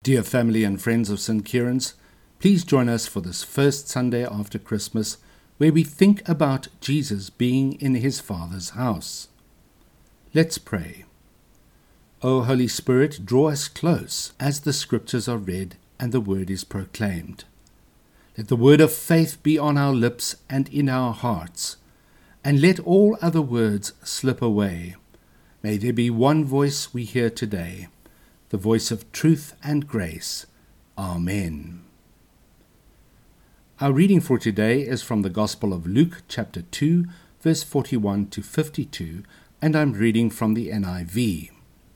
Dear family and friends of St. Kieran's, please join us for this first Sunday after Christmas, where we think about Jesus being in his Father's house. Let's pray. O Holy Spirit, draw us close as the Scriptures are read and the Word is proclaimed. Let the word of faith be on our lips and in our hearts, and let all other words slip away. May there be one voice we hear today, the voice of truth and grace. Amen. Our reading for today is from the Gospel of Luke, chapter 2, verse 41 to 52, and I'm reading from the NIV.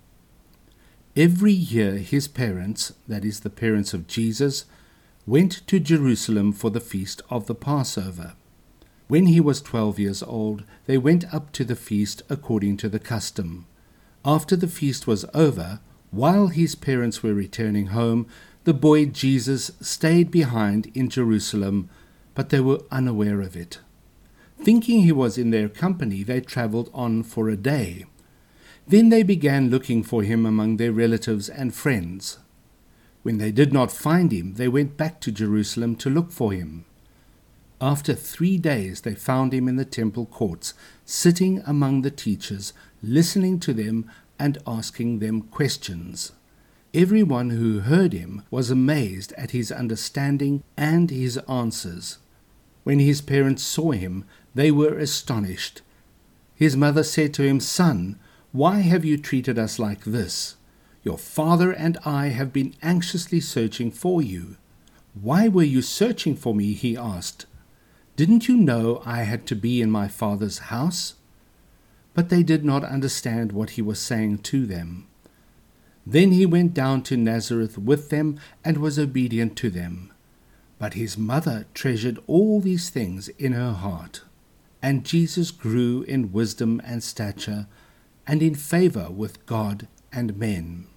Every year his parents, that is the parents of Jesus, went to Jerusalem for the feast of the Passover. When he was 12 years old, they went up to the feast according to the custom. After the feast was over, while his parents were returning home, the boy Jesus stayed behind in Jerusalem, but they were unaware of it. Thinking he was in their company, they traveled on for a day. Then they began looking for him among their relatives and friends. When they did not find him, they went back to Jerusalem to look for him. After 3 days they found him in the temple courts, sitting among the teachers, listening to them and asking them questions. Everyone who heard him was amazed at his understanding and his answers. When his parents saw him, they were astonished. His mother said to him, "Son, why have you treated us like this? Your father and I have been anxiously searching for you." "Why were you searching for me?" he asked. "Didn't you know I had to be in my father's house?" But they did not understand what he was saying to them. Then he went down to Nazareth with them and was obedient to them. But his mother treasured all these things in her heart. And Jesus grew in wisdom and stature, and in favor with God and men.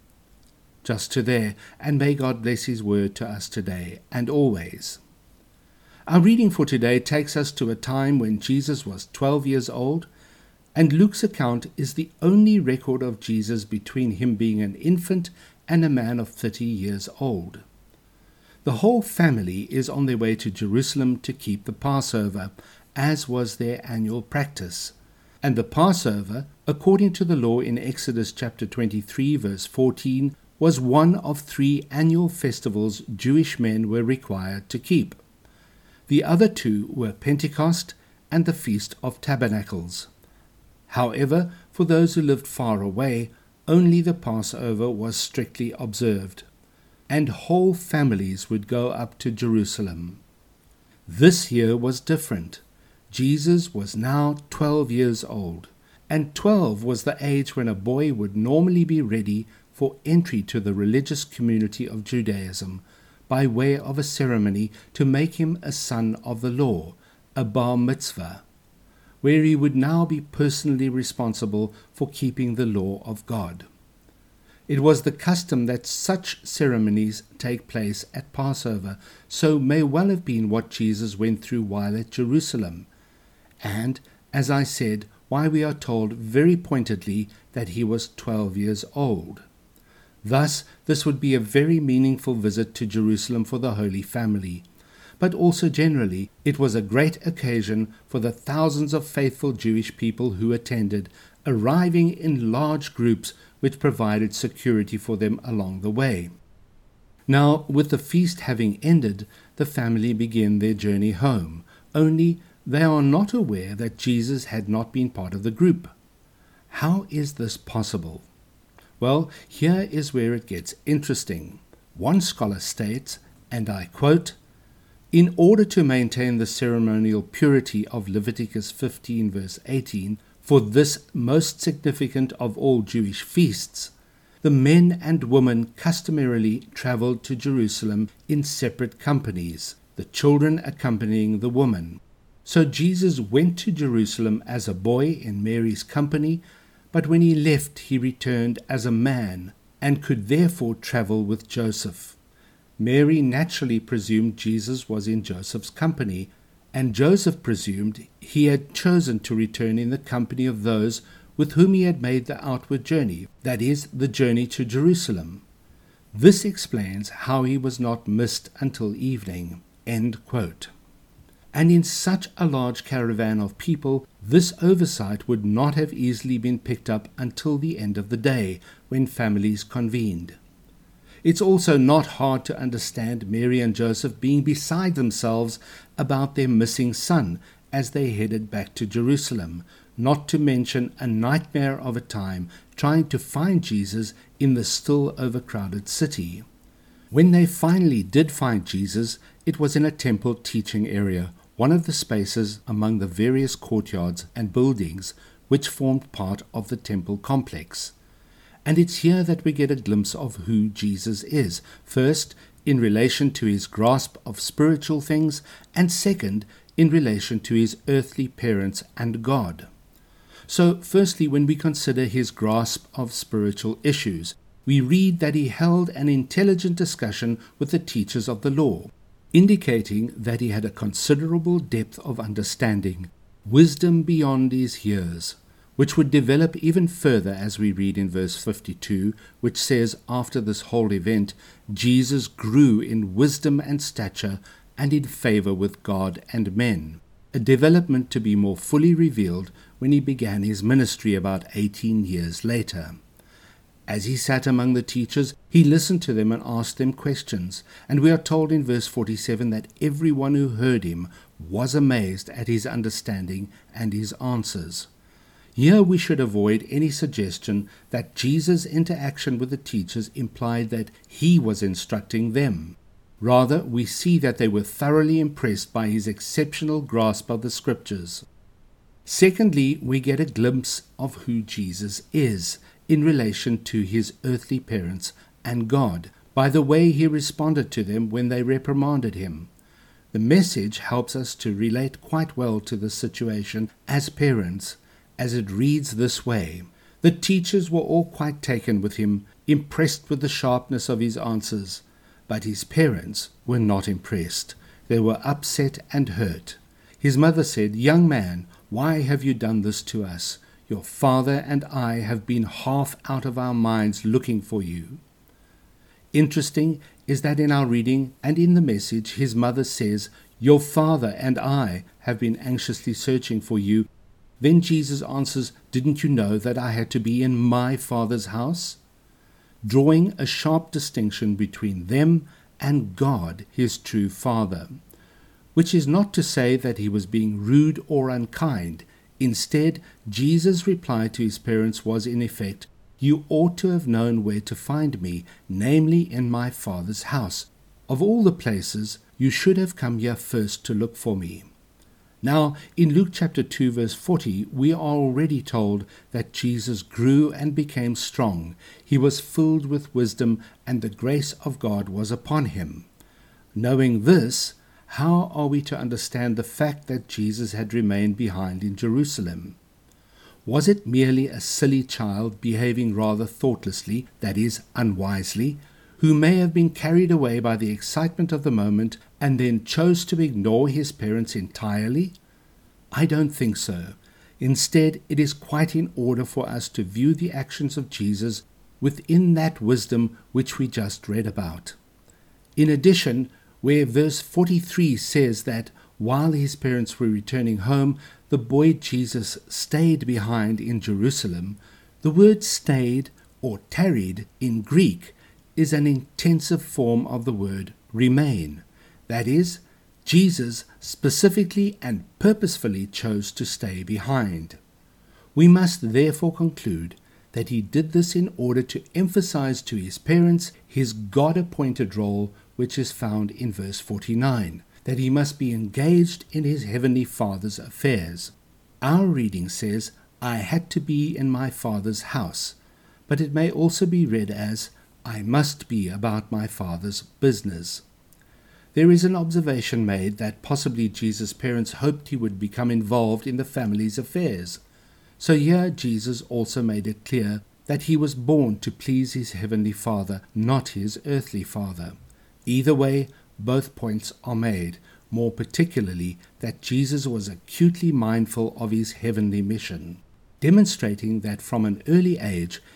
Just to there, and may God bless his word to us today and always. Our reading for today takes us to a time when Jesus was 12 years old, and Luke's account is the only record of Jesus between him being an infant and a man of 30 years old. The whole family is on their way to Jerusalem to keep the Passover, as was their annual practice. And the Passover, according to the law in Exodus chapter 23, verse 14, was one of 3 annual festivals Jewish men were required to keep. The other 2 were Pentecost and the Feast of Tabernacles. However, for those who lived far away, only the Passover was strictly observed, and whole families would go up to Jerusalem. This year was different. Jesus was now 12 years old, and 12 was the age when a boy would normally be ready for entry to the religious community of Judaism, by way of a ceremony to make him a son of the law, a bar mitzvah, where he would now be personally responsible for keeping the law of God. It was the custom that such ceremonies take place at Passover, so may well have been what Jesus went through while at Jerusalem, and, as I said, why we are told very pointedly that he was 12 years old. Thus, this would be a very meaningful visit to Jerusalem for the Holy Family. But also generally, it was a great occasion for the thousands of faithful Jewish people who attended, arriving in large groups which provided security for them along the way. Now, with the feast having ended, the family begin their journey home, only they are not aware that Jesus had not been part of the group. How is this possible? Well, here is where it gets interesting. One scholar states, and I quote, "In order to maintain the ceremonial purity of Leviticus 15 verse 18, for this most significant of all Jewish feasts, the men and women customarily traveled to Jerusalem in separate companies, the children accompanying the woman. So Jesus went to Jerusalem as a boy in Mary's company, but when he left he returned as a man and could therefore travel with Joseph. Mary naturally presumed Jesus was in Joseph's company, and Joseph presumed he had chosen to return in the company of those with whom he had made the outward journey, that is, the journey to Jerusalem. This explains how he was not missed until evening." End quote. And in such a large caravan of people, this oversight would not have easily been picked up until the end of the day, when families convened. It's also not hard to understand Mary and Joseph being beside themselves about their missing son as they headed back to Jerusalem, not to mention a nightmare of a time trying to find Jesus in the still overcrowded city. When they finally did find Jesus, it was in a temple teaching area, one of the spaces among the various courtyards and buildings which formed part of the temple complex. And it's here that we get a glimpse of who Jesus is, first in relation to his grasp of spiritual things, and second in relation to his earthly parents and God. So firstly, when we consider his grasp of spiritual issues, we read that he held an intelligent discussion with the teachers of the law, indicating that he had a considerable depth of understanding, wisdom beyond his years, which would develop even further as we read in verse 52, which says, after this whole event, Jesus grew in wisdom and stature and in favor with God and men, a development to be more fully revealed when he began his ministry about 18 years later. As he sat among the teachers, he listened to them and asked them questions, and we are told in verse 47 that everyone who heard him was amazed at his understanding and his answers. Here we should avoid any suggestion that Jesus' interaction with the teachers implied that he was instructing them. Rather, we see that they were thoroughly impressed by his exceptional grasp of the Scriptures. Secondly, we get a glimpse of who Jesus is in relation to his earthly parents and God, by the way he responded to them when they reprimanded him. The message helps us to relate quite well to the situation as parents, as it reads this way: "The teachers were all quite taken with him, impressed with the sharpness of his answers, but his parents were not impressed. They were upset and hurt. His mother said, 'Young man, why have you done this to us? Your father and I have been half out of our minds looking for you.'" Interesting is that in our reading and in the message, his mother says, "Your father and I have been anxiously searching for you." Then Jesus answers, "Didn't you know that I had to be in my Father's house?" Drawing a sharp distinction between them and God, his true Father, which is not to say that he was being rude or unkind. Instead, Jesus' reply to his parents was in effect, "You ought to have known where to find me, namely in my Father's house. Of all the places, you should have come here first to look for me." Now, in Luke chapter 2, verse 40, we are already told that Jesus grew and became strong. He was filled with wisdom, and the grace of God was upon him. Knowing this, how are we to understand the fact that Jesus had remained behind in Jerusalem? Was it merely a silly child behaving rather thoughtlessly, that is, unwisely, who may have been carried away by the excitement of the moment and then chose to ignore his parents entirely? I don't think so. Instead, it is quite in order for us to view the actions of Jesus within that wisdom which we just read about. In addition, where verse 43 says that while his parents were returning home, the boy Jesus stayed behind in Jerusalem, the word stayed or tarried in Greek is an intensive form of the word remain. That is, Jesus specifically and purposefully chose to stay behind. We must therefore conclude that he did this in order to emphasize to his parents his God-appointed role, which is found in verse 49, that he must be engaged in his heavenly Father's affairs. Our reading says, "I had to be in my Father's house," but it may also be read as, "I must be about my Father's business." There is an observation made that possibly Jesus' parents hoped he would become involved in the family's affairs. So here Jesus also made it clear that he was born to please his heavenly Father, not his earthly father. Either way, both points are made, more particularly that Jesus was acutely mindful of his heavenly mission, demonstrating that from an early age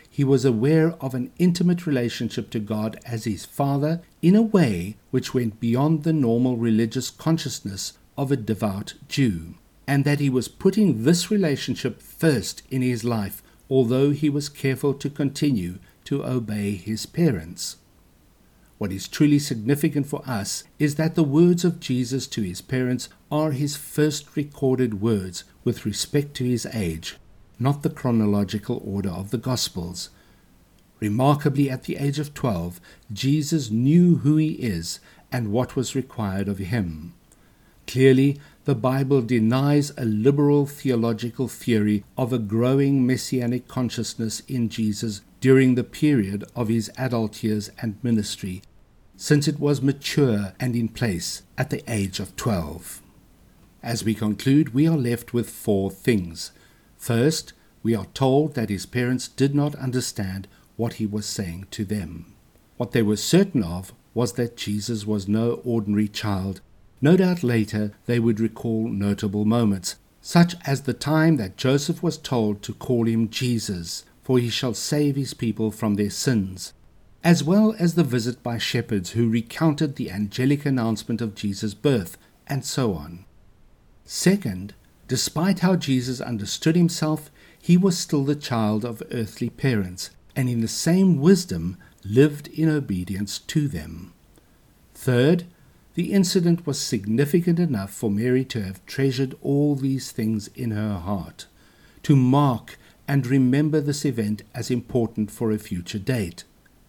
he was aware of an intimate relationship to God as his Father in a way which went beyond the normal religious consciousness of a devout Jew, and that he was putting this relationship first in his life, although he was careful to continue to obey his parents. What is truly significant for us is that the words of Jesus to his parents are his first recorded words with respect to his age, not the chronological order of the Gospels. Remarkably, at the age of 12, Jesus knew who he is and what was required of him. Clearly, the Bible denies a liberal theological theory of a growing messianic consciousness in Jesus during the period of his adult years and ministry, since it was mature and in place at the age of 12. As we conclude, we are left with 4 things. First, we are told that his parents did not understand what he was saying to them. What they were certain of was that Jesus was no ordinary child. No doubt later they would recall notable moments, such as the time that Joseph was told to call him Jesus, for he shall save his people from their sins, as well as the visit by shepherds who recounted the angelic announcement of Jesus' birth, and so on. Second, despite how Jesus understood himself, he was still the child of earthly parents, and in the same wisdom lived in obedience to them. Third, the incident was significant enough for Mary to have treasured all these things in her heart, to mark and remember this event as important for a future date.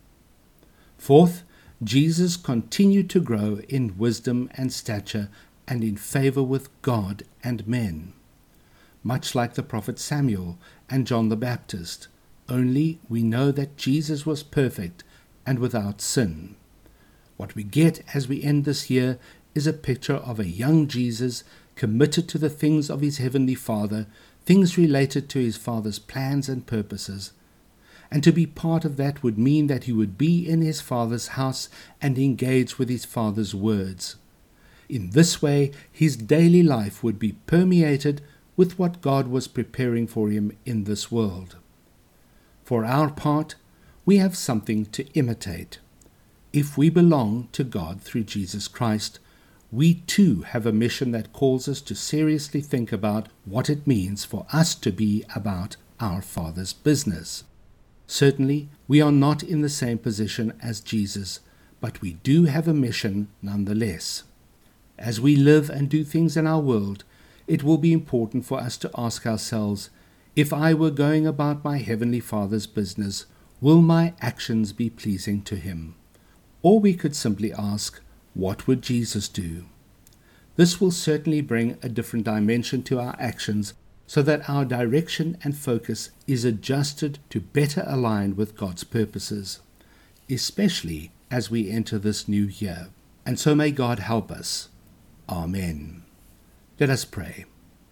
Fourth, Jesus continued to grow in wisdom and stature and in favor with God and men, much like the prophet Samuel and John the Baptist, only we know that Jesus was perfect and without sin. What we get as we end this year is a picture of a young Jesus committed to the things of his heavenly Father, things related to his Father's plans and purposes. And to be part of that would mean that he would be in his Father's house and engage with his Father's words. In this way, his daily life would be permeated with what God was preparing for him in this world. For our part, we have something to imitate. If we belong to God through Jesus Christ, we too have a mission that calls us to seriously think about what it means for us to be about our Father's business. Certainly, we are not in the same position as Jesus, but we do have a mission nonetheless. As we live and do things in our world, it will be important for us to ask ourselves, if I were going about my Heavenly Father's business, will my actions be pleasing to him? Or we could simply ask, what would Jesus do? This will certainly bring a different dimension to our actions so that our direction and focus is adjusted to better align with God's purposes, especially as we enter this new year. And so may God help us. Amen. Let us pray.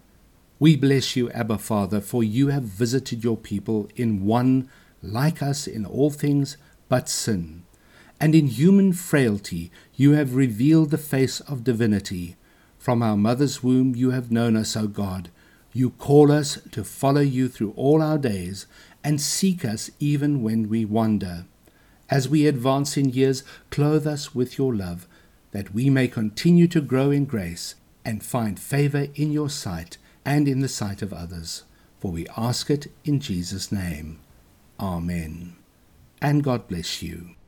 We bless you, Abba Father, for you have visited your people in one, like us in all things but sin. And in human frailty you have revealed the face of divinity. From our mother's womb you have known us, O God. You call us to follow you through all our days and seek us even when we wander. As we advance in years, clothe us with your love, that we may continue to grow in grace and find favor in your sight and in the sight of others. For we ask it in Jesus' name. Amen. And God bless you.